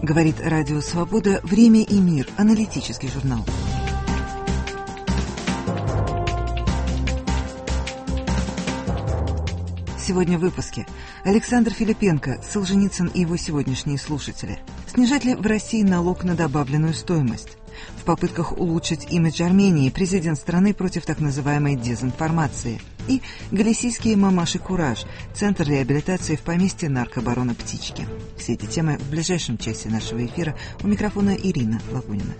Говорит Радио Свобода «Время и мир». Аналитический журнал. Сегодня в выпуске. Александр Филипенко, Солженицын и его сегодняшние слушатели. Снижать ли в России налог на добавленную стоимость? В попытках улучшить имидж Армении президент страны против так называемой дезинформации. И галисийские мамаши «Кураж» – центр реабилитации в поместье наркобарона Птички. Все эти темы в ближайшем часе нашего эфира. У микрофона Ирина Лагунина.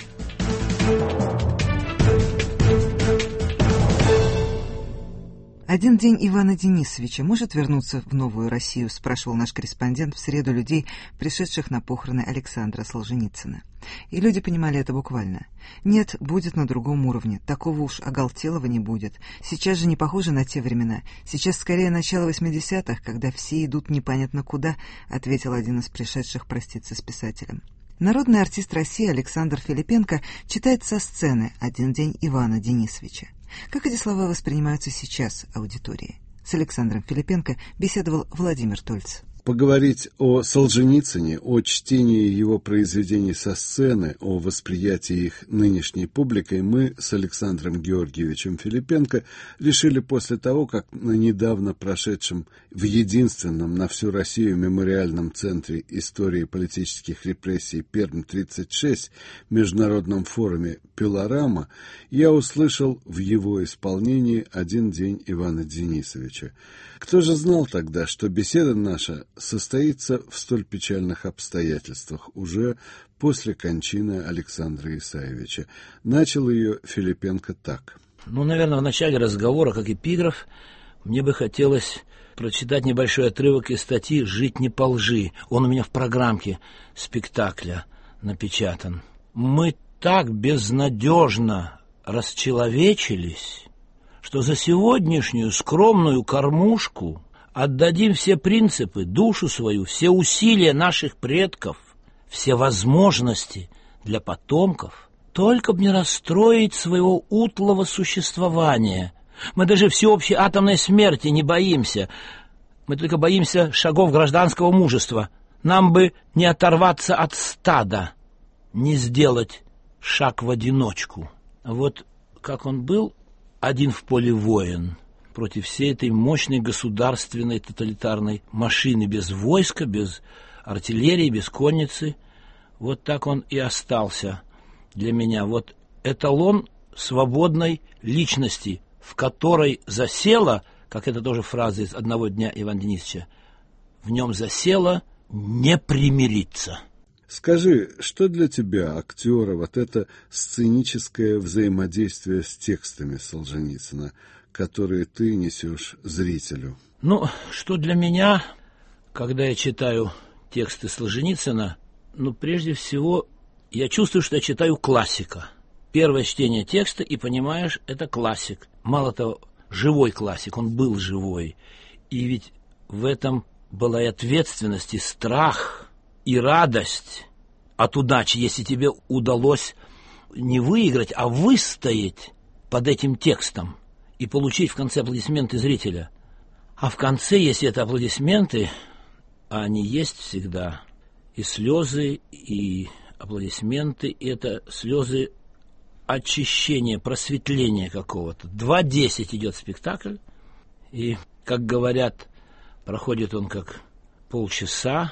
Один день Ивана Денисовича может вернуться в новую Россию, спрашивал наш корреспондент в среду людей, пришедших на похороны Александра Солженицына. И люди понимали это буквально. Нет, будет на другом уровне, такого уж оголтелого не будет. Сейчас же не похоже на те времена. Сейчас скорее начало 80-х, когда все идут непонятно куда, ответил один из пришедших проститься с писателем. Народный артист России Александр Филипенко читает со сцены «Один день Ивана Денисовича». Как эти слова воспринимаются сейчас аудиторией? С Александром Филипенко беседовал Владимир Тольц. Поговорить о Солженицыне, о чтении его произведений со сцены, о восприятии их нынешней публикой мы с Александром Георгиевичем Филипенко решили после того, как на недавно прошедшем в единственном на всю Россию мемориальном центре истории политических репрессий Пермь-36 международном форуме «Пилорама» я услышал в его исполнении «Один день Ивана Денисовича». Кто же знал тогда, что беседа наша состоится в столь печальных обстоятельствах уже после кончины Александра Исаевича. Начал ее Филипенко так. Наверное, в начале разговора, как эпиграф, мне бы хотелось прочитать небольшой отрывок из статьи «Жить не по лжи». Он у меня в программке спектакля напечатан. Мы так безнадежно расчеловечились, что за сегодняшнюю скромную кормушку отдадим все принципы, душу свою, все усилия наших предков, все возможности для потомков, только б не расстроить своего утлого существования. Мы даже всеобщей атомной смерти не боимся. Мы только боимся шагов гражданского мужества. Нам бы не оторваться от стада, не сделать шаг в одиночку. Вот как он был один в поле воин против всей этой мощной государственной тоталитарной машины, без войска, без артиллерии, без конницы. Вот так он и остался для меня. Вот эталон свободной личности, в которой засела, как это тоже фраза из «Одного дня» Ивана Денисовича, в нем засела не примириться. Скажи, что для тебя, актера, вот это сценическое взаимодействие с текстами Солженицына, которые ты несешь зрителю? Что для меня, когда я читаю тексты Солженицына, прежде всего, я чувствую, что я читаю классика. Первое чтение текста, и понимаешь, это классик. Мало того, живой классик, он был живой. И ведь в этом была и ответственность, и страх, и радость от удачи, если тебе удалось не выиграть, а выстоять под этим текстом и получить в конце аплодисменты зрителя. А в конце, если это аплодисменты, а они есть всегда, и слезы, и аплодисменты, и это слезы очищения, просветления какого-то. 2:10 идет спектакль, и, как говорят, проходит он как полчаса,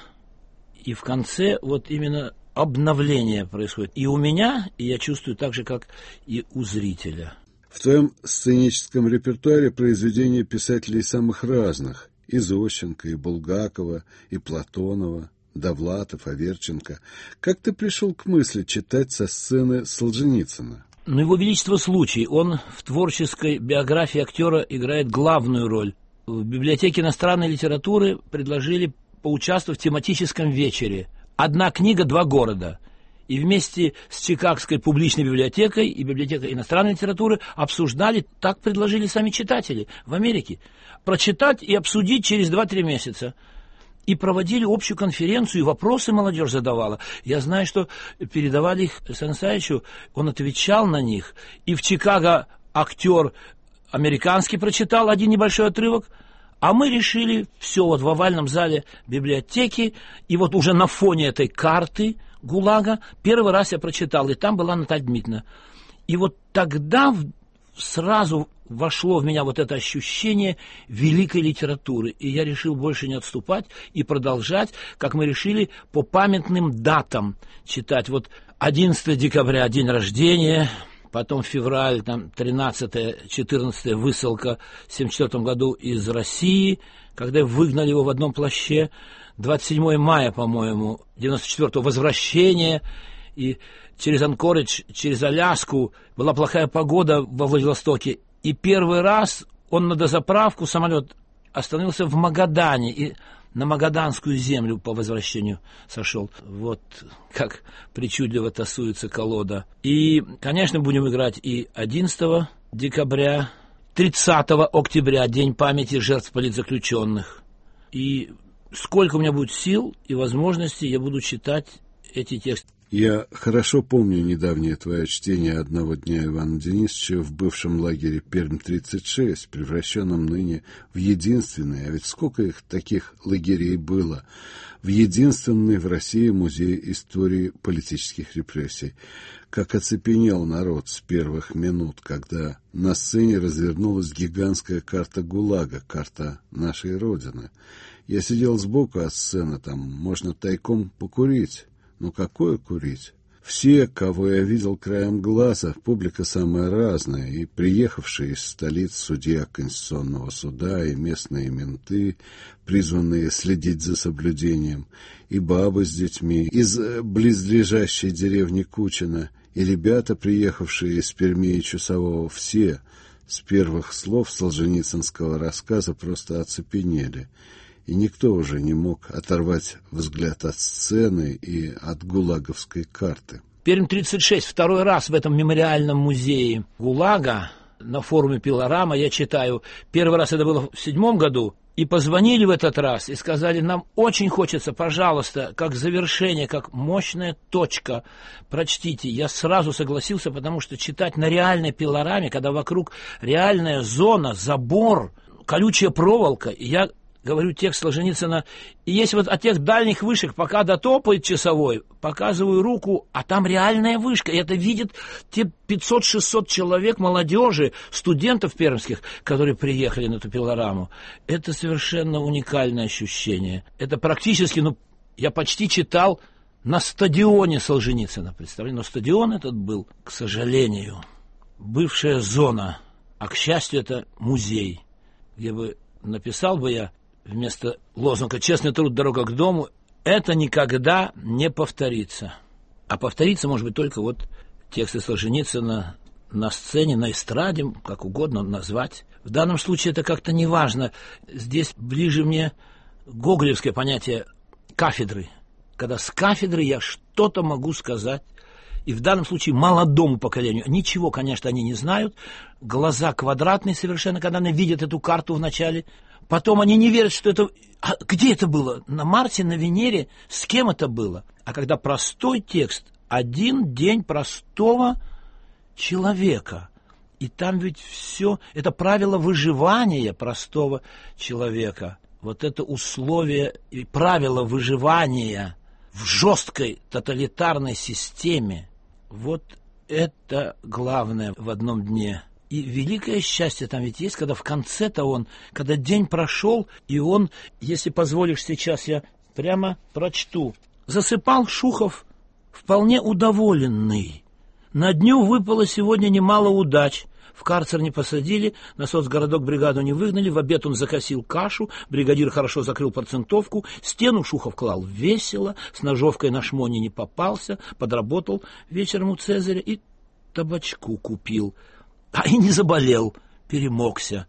и в конце вот именно обновление происходит и у меня, и я чувствую так же, как и у зрителя. В твоем сценическом репертуаре произведения писателей самых разных. И Зощенко, и Булгакова, и Платонова, Довлатов, Аверченко. Как ты пришел к мысли читать со сцены Солженицына? Его величество случай. Он в творческой биографии актера играет главную роль. В библиотеке иностранной литературы предложили поучаствовать в тематическом вечере. «Одна книга, два города». И вместе с Чикагской публичной библиотекой и библиотекой иностранной литературы обсуждали, так предложили сами читатели в Америке, прочитать и обсудить через 2-3 месяца. И проводили общую конференцию, и вопросы молодежь задавала. Я знаю, что передавали их Александру Исаевичу, он отвечал на них. И в Чикаго актер американский прочитал один небольшой отрывок, а мы решили все вот в овальном зале библиотеки, и вот уже на фоне этой карты ГУЛАГа первый раз я прочитал, и там была Наталья Дмитриевна. И вот тогда сразу вошло в меня вот это ощущение великой литературы, и я решил больше не отступать и продолжать, как мы решили, по памятным датам читать. Вот 11 декабря день рождения, потом февраль, там 13-14 высылка в 1974 году из России, когда выгнали его в одном плаще, 27 мая, по-моему, 94-го возвращение, и через Анкоридж, через Аляску была плохая погода во Владивостоке, и первый раз он на дозаправку, самолет остановился в Магадане, и на магаданскую землю по возвращению сошел. Вот как причудливо тасуется колода. И, конечно, будем играть и 11 декабря, 30 октября, День памяти жертв политзаключенных. И сколько у меня будет сил и возможностей, я буду читать эти тексты. Я хорошо помню недавнее твое чтение «Одного дня» Ивана Денисовича в бывшем лагере Пермь-36, превращенном ныне в единственный, а ведь сколько их таких лагерей было, в единственный в России музей истории политических репрессий. Как оцепенел народ с первых минут, когда на сцене развернулась гигантская карта ГУЛАГа, карта нашей Родины. Я сидел сбоку от сцены, там можно тайком покурить. Ну, какое курить? Все, кого я видел краем глаза, публика самая разная, и приехавшие из столиц судья Конституционного суда, и местные менты, призванные следить за соблюдением, и бабы с детьми, из близлежащей деревни Кучино, и ребята, приехавшие из Перми и Чусового, все с первых слов солженицынского рассказа просто оцепенели. И никто уже не мог оторвать взгляд от сцены и от гулаговской карты. Пермь-36, второй раз в этом мемориальном музее ГУЛАГа на форуме «Пилорама» я читаю. Первый раз это было в 1907 году. И позвонили в этот раз и сказали, нам очень хочется, пожалуйста, как завершение, как мощная точка, прочтите. Я сразу согласился, потому что читать на реальной пилораме, когда вокруг реальная зона, забор, колючая проволока, и я говорю текст Солженицына, и есть вот от тех дальних вышек, пока дотопает часовой, показываю руку, а там реальная вышка, и это видят те 500-600 человек молодежи, студентов пермских, которые приехали на эту пилораму. Это совершенно уникальное ощущение. Это практически, я почти читал на стадионе Солженицына, представляете, но стадион этот был, к сожалению, бывшая зона, а, к счастью, это музей, где бы написал бы я вместо лозунга «Честный труд, дорога к дому», это никогда не повторится. А повторится, может быть, только вот тексты Солженицына на сцене, на эстраде, как угодно назвать. В данном случае это как-то не важно. Здесь ближе мне гоголевское понятие кафедры. Когда с кафедры я что-то могу сказать, и в данном случае молодому поколению. Ничего, конечно, они не знают. Глаза квадратные совершенно, когда они видят эту карту вначале. Потом они не верят, что это... А где это было? На Марсе, на Венере? С кем это было? А когда простой текст, один день простого человека. И там ведь все... Это правило выживания простого человека. Вот это условие и правило выживания в жесткой тоталитарной системе. Вот это главное в одном дне. И великое счастье там ведь есть, когда в конце-то когда день прошел, и он, если позволишь сейчас, я прямо прочту. Засыпал Шухов вполне удоволенный. На дню выпало сегодня немало удач. В карцер не посадили, на соцгородок бригаду не выгнали, в обед он закосил кашу, бригадир хорошо закрыл процентовку, стену Шухов клал весело, с ножовкой на шмоне не попался, подработал вечером у Цезаря и табачку купил. А и не заболел, перемогся.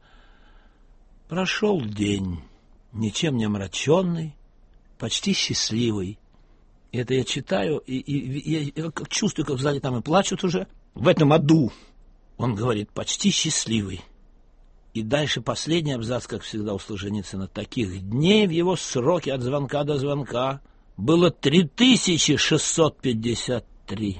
Прошел день, ничем не омраченный, почти счастливый. Это я читаю, и я как чувствую, как в зале там и плачут уже. В этом аду, он говорит, почти счастливый. И дальше последний абзац, как всегда у Солженицына. Таких дней в его сроке от звонка до звонка было 3653.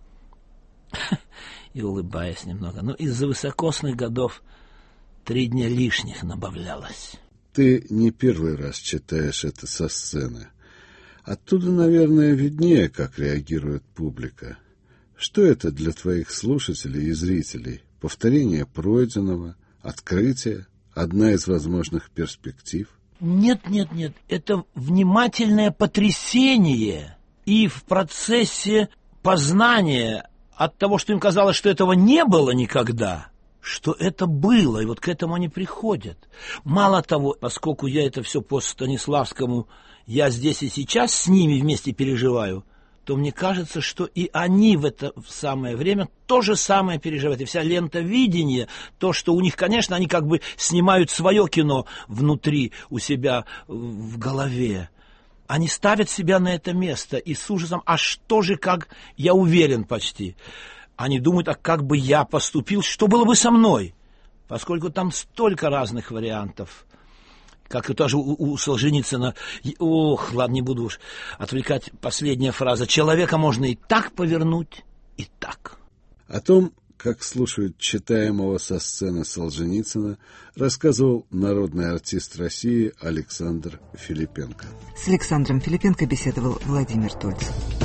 И улыбаясь немного. Но из-за высокосных годов 3 дня лишних набавлялось. Ты не первый раз читаешь это со сцены. Оттуда, наверное, виднее, как реагирует публика. Что это для твоих слушателей и зрителей? Повторение пройденного, открытие, одна из возможных перспектив? Нет, это внимательное потрясение и в процессе познания от того, что им казалось, что этого не было никогда, что это было, и вот к этому они приходят. Мало того, поскольку я это все по Станиславскому, я здесь и сейчас с ними вместе переживаю, то мне кажется, что и они в это самое время то же самое переживают. И вся лента видения, то, что у них, конечно, они как бы снимают свое кино внутри у себя в голове. Они ставят себя на это место и с ужасом, а что же, как, я уверен почти, они думают, а как бы я поступил, что было бы со мной, поскольку там столько разных вариантов. Как и тоже у Солженицына. Ох, ладно, не буду уж отвлекать. Последняя фраза. Человека можно и так повернуть, и так. О том, как слушают читаемого со сцены Солженицына, рассказывал народный артист России Александр Филипенко. С Александром Филипенко беседовал Владимир Тольцев.